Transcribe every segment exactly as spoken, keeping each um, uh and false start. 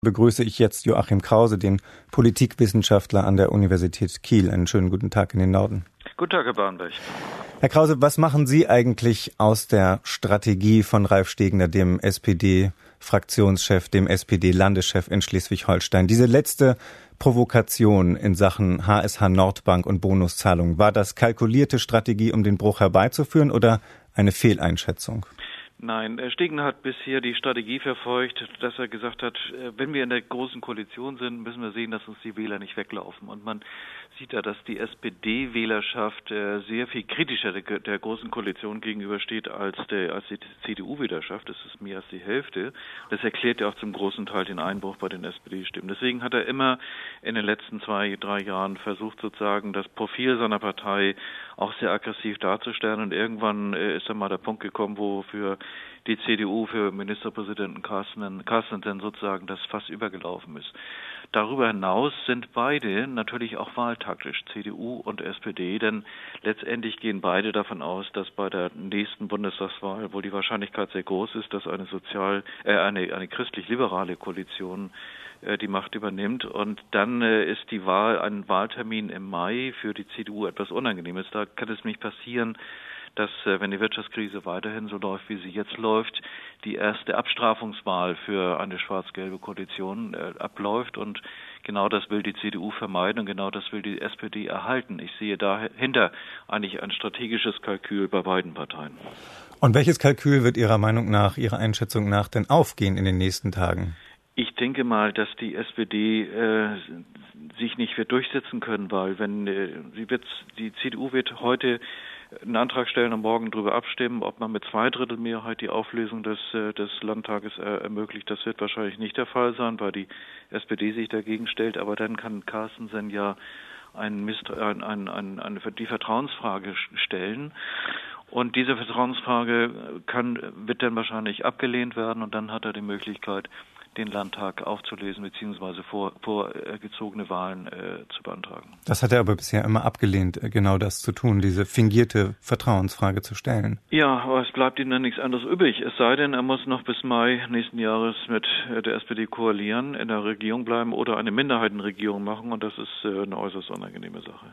Begrüße ich jetzt Joachim Krause, den Politikwissenschaftler an der Universität Kiel. Einen schönen guten Tag in den Norden. Guten Tag, Herr Barnbech. Herr Krause, was machen Sie eigentlich aus der Strategie von Ralf Stegner, dem S P D-Fraktionschef, dem S P D-Landeschef in Schleswig-Holstein? Diese letzte Provokation in Sachen H S H Nordbank und Bonuszahlungen, war das kalkulierte Strategie, um den Bruch herbeizuführen, oder eine Fehleinschätzung? Nein, Stegner hat bisher die Strategie verfolgt, dass er gesagt hat, wenn wir in der großen Koalition sind, müssen wir sehen, dass uns die Wähler nicht weglaufen. Und man sieht ja, dass die S P D-Wählerschaft sehr viel kritischer der, der großen Koalition gegenübersteht als, der, als die C D U-Wählerschaft. Das ist mehr als die Hälfte. Das erklärt ja auch zum großen Teil den Einbruch bei den S P D-Stimmen. Deswegen hat er immer in den letzten zwei, drei Jahren versucht, sozusagen das Profil seiner Partei auch sehr aggressiv darzustellen. Und irgendwann ist dann mal der Punkt gekommen, wo für die C D U, für Ministerpräsidenten Carsten, Carsten dann sozusagen das Fass übergelaufen ist. Darüber hinaus sind beide natürlich auch wahltaktisch, C D U und S P D, denn letztendlich gehen beide davon aus, dass bei der nächsten Bundestagswahl, wo die Wahrscheinlichkeit sehr groß ist, dass eine sozial, äh, eine, eine christlich-liberale Koalition äh, die Macht übernimmt, und dann äh, ist die Wahl, ein Wahltermin im Mai für die C D U etwas Unangenehmes. Da kann es nicht passieren, dass, wenn die Wirtschaftskrise weiterhin so läuft, wie sie jetzt läuft, die erste Abstrafungswahl für eine schwarz-gelbe Koalition äh, abläuft. Und genau das will die C D U vermeiden und genau das will die S P D erhalten. Ich sehe dahinter eigentlich ein strategisches Kalkül bei beiden Parteien. Und welches Kalkül wird Ihrer Meinung nach, Ihrer Einschätzung nach denn aufgehen in den nächsten Tagen? Ich denke mal, dass die S P D äh, sich nicht wird durchsetzen können, weil wenn äh, sie wird, die C D U wird heute einen Antrag stellen und morgen darüber abstimmen, ob man mit Zweidrittelmehrheit die Auflösung des, des Landtages äh, ermöglicht. Das wird wahrscheinlich nicht der Fall sein, weil die S P D sich dagegen stellt. Aber dann kann Carstensen ja ein Mist, ein, ein, ein, eine, die Vertrauensfrage stellen. Und diese Vertrauensfrage kann, wird dann wahrscheinlich abgelehnt werden, und dann hat er die Möglichkeit, den Landtag aufzulösen bzw. vor, vorgezogene Wahlen äh, zu beantragen. Das hat er aber bisher immer abgelehnt, genau das zu tun, diese fingierte Vertrauensfrage zu stellen. Ja, aber es bleibt ihm dann nichts anderes übrig. Es sei denn, er muss noch bis Mai nächsten Jahres mit der S P D koalieren, in der Regierung bleiben oder eine Minderheitenregierung machen, und das ist äh, eine äußerst unangenehme Sache.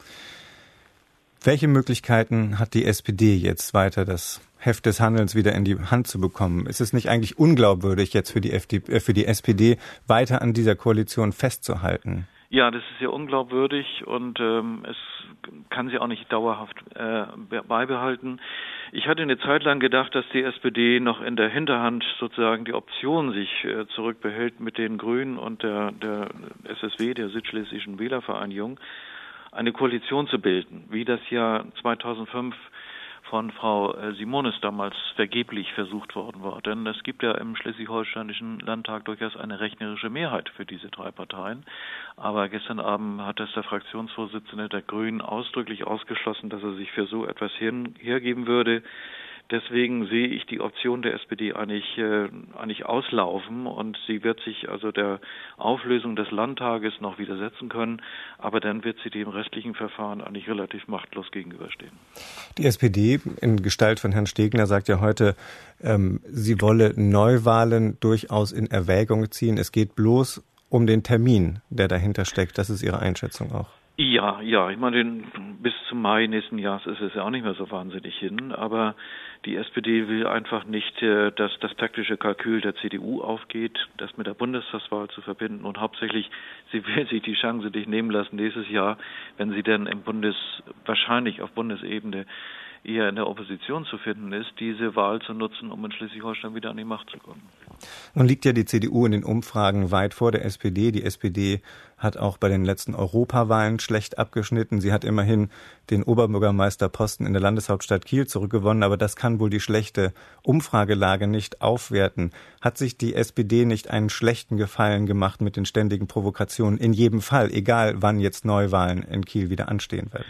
Welche Möglichkeiten hat die S P D jetzt weiter, das Heft des Handelns wieder in die Hand zu bekommen? Ist es nicht eigentlich unglaubwürdig, jetzt für die, F D P, äh, für die S P D weiter an dieser Koalition festzuhalten? Ja, das ist ja unglaubwürdig, und ähm, es kann sie auch nicht dauerhaft äh, beibehalten. Ich hatte eine Zeit lang gedacht, dass die S P D noch in der Hinterhand sozusagen die Option sich äh, zurückbehält, mit den Grünen und der, der S S W, der Südschlesischen Wählervereinigung, eine Koalition zu bilden, wie das ja zweitausendfünf von Frau Simonis damals vergeblich versucht worden war. Denn es gibt ja im schleswig-holsteinischen Landtag durchaus eine rechnerische Mehrheit für diese drei Parteien. Aber gestern Abend hat das der Fraktionsvorsitzende der Grünen ausdrücklich ausgeschlossen, dass er sich für so etwas hin, hergeben würde. Deswegen sehe ich die Option der S P D eigentlich, äh, eigentlich auslaufen, und sie wird sich also der Auflösung des Landtages noch widersetzen können, aber dann wird sie dem restlichen Verfahren eigentlich relativ machtlos gegenüberstehen. Die S P D in Gestalt von Herrn Stegner sagt ja heute, ähm, sie wolle Neuwahlen durchaus in Erwägung ziehen. Es geht bloß um den Termin, der dahinter steckt. Das ist Ihre Einschätzung auch. Ja, ja, ich meine, den, bis zum Mai nächsten Jahres ist es ja auch nicht mehr so wahnsinnig hin, aber die S P D will einfach nicht, äh, dass das taktische Kalkül der C D U aufgeht, das mit der Bundestagswahl zu verbinden, und hauptsächlich, sie will sich die Chance nicht nehmen lassen, nächstes Jahr, wenn sie dann im Bundes, wahrscheinlich auf Bundesebene eher in der Opposition zu finden ist, diese Wahl zu nutzen, um in Schleswig-Holstein wieder an die Macht zu kommen. Nun liegt ja die C D U in den Umfragen weit vor der S P D. Die S P D hat auch bei den letzten Europawahlen schlecht abgeschnitten. Sie hat immerhin den Oberbürgermeisterposten in der Landeshauptstadt Kiel zurückgewonnen, aber das kann wohl die schlechte Umfragelage nicht aufwerten. Hat sich die S P D nicht einen schlechten Gefallen gemacht mit den ständigen Provokationen in jedem Fall, egal wann jetzt Neuwahlen in Kiel wieder anstehen werden?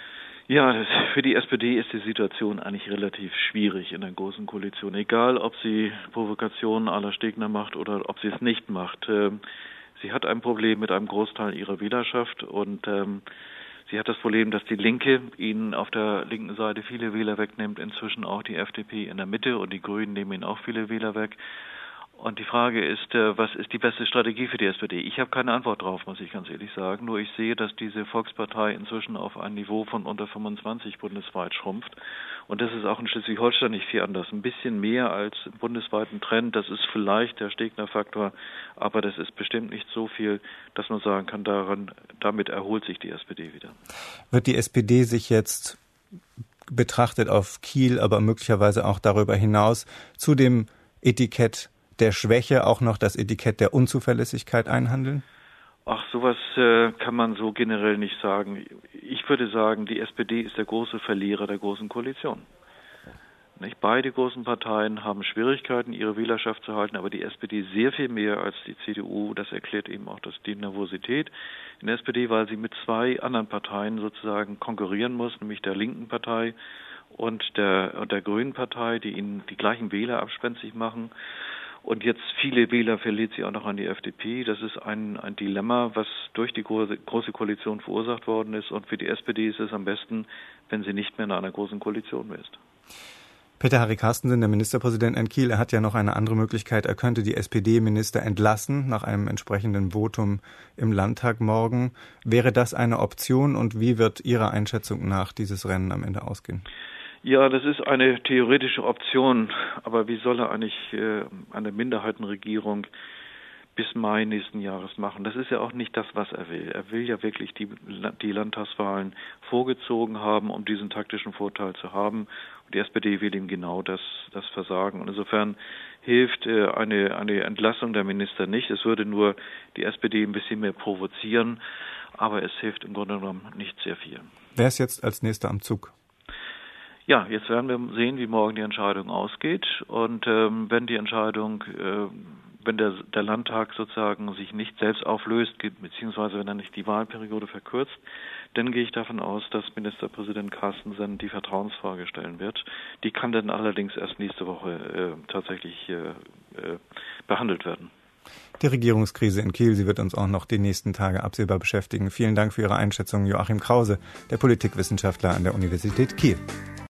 Ja, das, für die S P D ist die Situation eigentlich relativ schwierig in der Großen Koalition. Egal, ob sie Provokationen à la Stegner macht oder ob sie es nicht macht. Ähm, sie hat ein Problem mit einem Großteil ihrer Wählerschaft, und ähm, sie hat das Problem, dass die Linke ihnen auf der linken Seite viele Wähler wegnimmt, inzwischen auch die F D P in der Mitte, und die Grünen nehmen ihnen auch viele Wähler weg. Und die Frage ist, was ist die beste Strategie für die S P D? Ich habe keine Antwort drauf, muss ich ganz ehrlich sagen. Nur ich sehe, dass diese Volkspartei inzwischen auf ein Niveau von unter fünfundzwanzig bundesweit schrumpft. Und das ist auch in Schleswig-Holstein nicht viel anders. Ein bisschen mehr als im bundesweiten Trend. Das ist vielleicht der Stegner-Faktor, aber das ist bestimmt nicht so viel, dass man sagen kann, daran, damit erholt sich die S P D wieder. Wird die S P D sich jetzt betrachtet auf Kiel, aber möglicherweise auch darüber hinaus zu dem Etikett der Schwäche auch noch das Etikett der Unzuverlässigkeit einhandeln? Ach, sowas äh, kann man so generell nicht sagen. Ich würde sagen, die S P D ist der große Verlierer der Großen Koalition. Nicht? Beide großen Parteien haben Schwierigkeiten, ihre Wählerschaft zu halten, aber die S P D sehr viel mehr als die C D U. Das erklärt eben auch das, die Nervosität in der S P D, weil sie mit zwei anderen Parteien sozusagen konkurrieren muss, nämlich der linken Partei und der, und der Grünen Partei, die ihnen die gleichen Wähler abspenstig machen. Und jetzt viele Wähler verliert sie auch noch an die F D P. Das ist ein, ein Dilemma, was durch die große, große Koalition verursacht worden ist. Und für die S P D ist es am besten, wenn sie nicht mehr in einer großen Koalition ist. Peter-Harry Carstensen, der Ministerpräsident in Kiel, er hat ja noch eine andere Möglichkeit. Er könnte die S P D-Minister entlassen nach einem entsprechenden Votum im Landtag morgen. Wäre das eine Option und wie wird Ihrer Einschätzung nach dieses Rennen am Ende ausgehen? Ja, das ist eine theoretische Option, aber wie soll er eigentlich äh, eine Minderheitenregierung bis Mai nächsten Jahres machen? Das ist ja auch nicht das, was er will. Er will ja wirklich die, die Landtagswahlen vorgezogen haben, um diesen taktischen Vorteil zu haben. Und die S P D will ihm genau das, das versagen. Und insofern hilft äh, eine, eine Entlassung der Minister nicht. Es würde nur die S P D ein bisschen mehr provozieren, aber es hilft im Grunde genommen nicht sehr viel. Wer ist jetzt als Nächster am Zug? Ja, jetzt werden wir sehen, wie morgen die Entscheidung ausgeht. Und ähm, wenn die Entscheidung, äh, wenn der, der Landtag sozusagen sich nicht selbst auflöst, beziehungsweise wenn er nicht die Wahlperiode verkürzt, dann gehe ich davon aus, dass Ministerpräsident Carstensen die Vertrauensfrage stellen wird. Die kann dann allerdings erst nächste Woche äh, tatsächlich äh, äh, behandelt werden. Die Regierungskrise in Kiel, sie wird uns auch noch die nächsten Tage absehbar beschäftigen. Vielen Dank für Ihre Einschätzung, Joachim Krause, der Politikwissenschaftler an der Universität Kiel.